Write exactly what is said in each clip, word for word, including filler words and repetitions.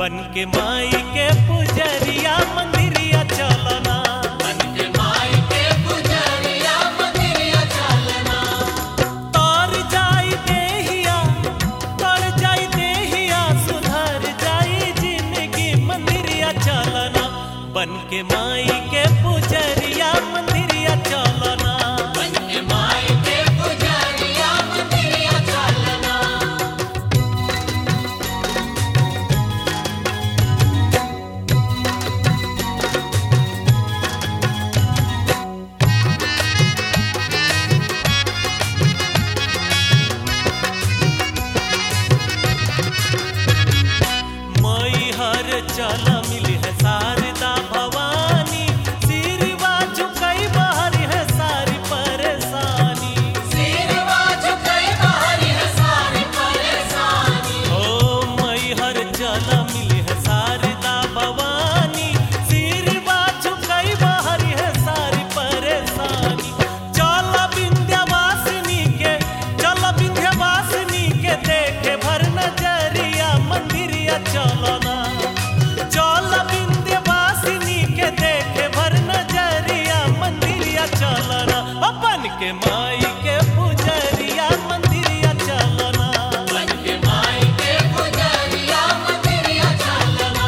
बन के माई के पुजरिया मंदिरिया चलना, बन के माई के पुजरिया मंदिरिया चलना। तर जाई देहिया, तर जाई देहिया, सुधर जाई जिंदगी मंदिरिया चलना, बन के माई के पुजरिया मंदिरिया चलना, बन के माई के पुजरिया मंदिरिया चलना। मई हर चल मिली है शारदा भवानी, सिरवा झुकाई बाहरी है सारी परेशानी, सिरवा झुकाई बाहरी है सारी परेशानी। ओ मई हर चल मिली है शारदा भवानी, सिरवा झुकाई बाहरी है सारी परेशानी। चल विंध्यवासिनी के, चल विंध्यवासिनी के देखे भर नजरिया मंदिरिया चलना, चल विंध्यवासिनी के देखे भर नजरिया मंदिरिया चलना, अपन के माई के पुजरिया मंदिरिया चलना, बन के माई के पुजरिया मंदिरिया चलना।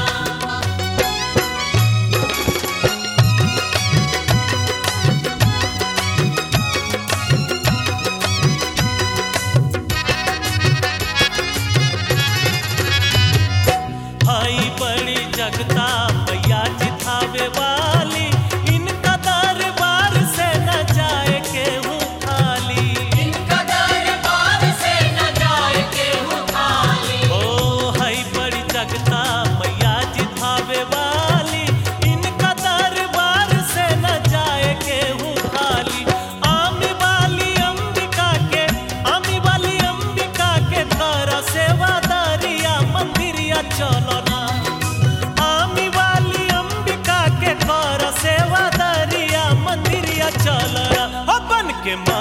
भाई बड़ी जगता मैया जितावे वाली, इनका दरबार से न जाए केहू खाली, इनका दरबार से न जाए केहू खाली। ओ हई बड़ी जगता मैया जितावे वाली, इनका दरबार से न जाए केहू खाली। आमी वाली अंबिका के, आमी वाली अंबिका के कर सेवादारिया मंदिरिया चलना, आमी वाली अंबिका के कर सेवादारिया मंदिरिया चलना, अपन के